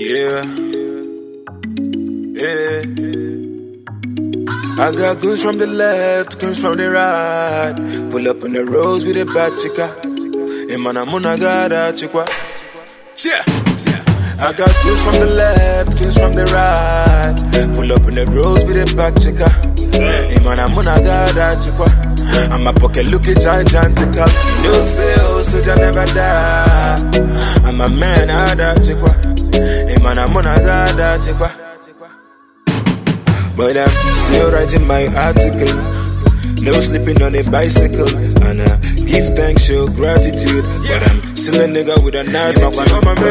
Yeah. I got goons from the left, goons from the right. Pull up on the roads with a bad chica. Hey man, I'm on a gada chica. Yeah. I got goons from the left, goons from the right. Pull up on the roads with a bad chica. Hey man, I'm on a gada chica. And my pocket looking gigantical. No sales, so you never die. I'm a man, I da chica. Hey man, I'm on a gada chica. But I'm still writing my article. No sleeping on a bicycle. And I give thanks, show gratitude. But I'm still a nigga with an attitude.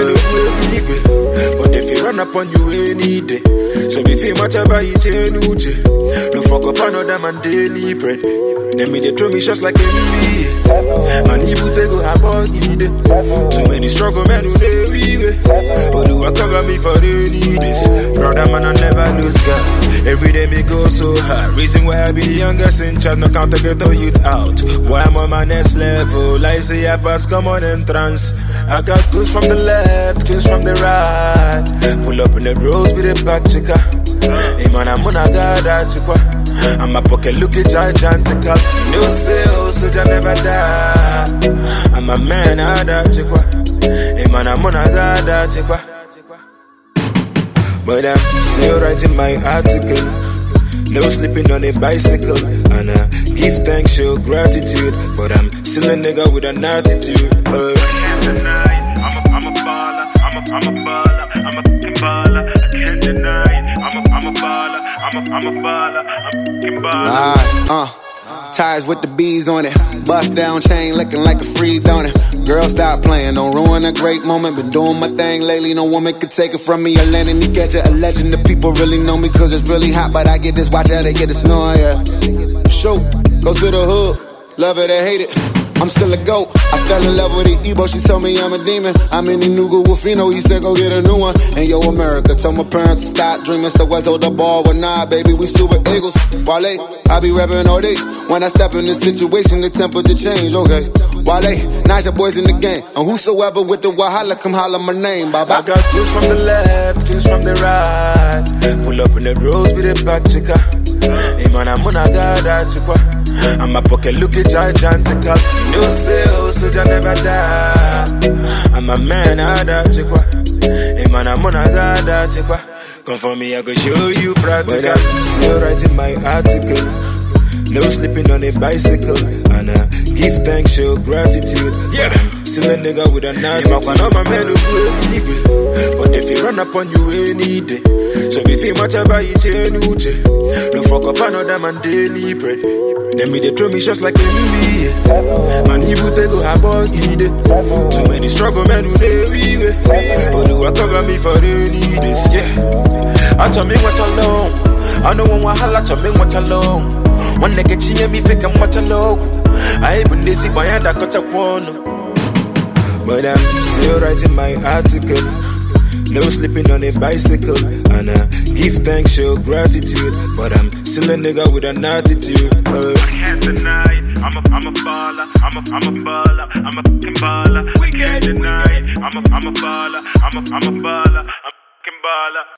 But if he run up on you any day, so if you much about it, no fuck up another man daily bread. Then me they throw me shots like NBA. Man, you they go have all need it. Too many struggle men who they leave. But do I cover me for any days? Brother man, I never lose God. Every day me go so hard. Reason why I be the youngest in charge. No count to get the youth out. Boy, I'm on my next level. I say I pass common entrance. I got goons from the left, goons from the right. Pull up in the roads with a back chica. Hey man, I'm on a gada chica. And my pocket looking gigantical. No sales, so you never die. I'm a man, I da chica. Hey man, I'm on a gada chica. But I'm still writing my article. No sleeping on a bicycle. And I give thanks, show gratitude. But I'm still a nigga with an attitude. I'm a baller, I'm a baller, I'm a fucking baller. I can't deny it. I'm a baller, I'm a baller, I'm a fucking baller. Tires with the bees on it. Bust down chain looking like a free donut. Girl, stop playing, don't ruin a great moment. Been doing my thing lately, no woman can take it from me. Or letting me catch it, a legend. The people really know me cause it's really hot. But I get this watch out, they get the snore, yeah. Show, go to the hood, love it or hate it. I'm still a goat. I fell in love with the Ebo, she told me I'm a demon. I'm in the Nuga Wolfino, he said go get a new one. And yo, America, told my parents to stop dreaming. So I told the ball, well nah, baby, we super eagles. Wale, I be rapping all day. When I step in this situation, the temperature change, okay. Wale, Naja boys in the game. And whosoever with the Wahala, come holler my name, baba. I got goons from the left, goons from the right. Pull up in the roads with a back chica. Hey man, I'm on a gada chica. And my pocket looking gigantical. No sales, so you never die. I'm a man, I da chica. Hey man, I'm on a gada chica. Come for me, I go show you practical. But I'm still writing my article. No sleeping on a bicycle. And I give thanks, show gratitude. Yeah, I'm still a nigga with an attitude. But if he run up on you any day, so if he much about it, no fuck up another man daily bread. Then me they throw me shots like NBA. Man, you they go have all need it. Too many struggle men who they leave. But do I cover me for any days? Yeah, I tell me what alone. I know one wahala, tell me what alone. One nigga cheat me fake and watch a logo. I even lazy boy and I got a one. But I'm still writing my article. No sleeping on a bicycle. And I give thanks, show gratitude. But I'm still a nigga with an attitude. I can't deny it. I'm a baller, I'm a baller, I'm a fucking baller. I can't deny it. I'm a baller, I'm a baller, I'm a fucking baller.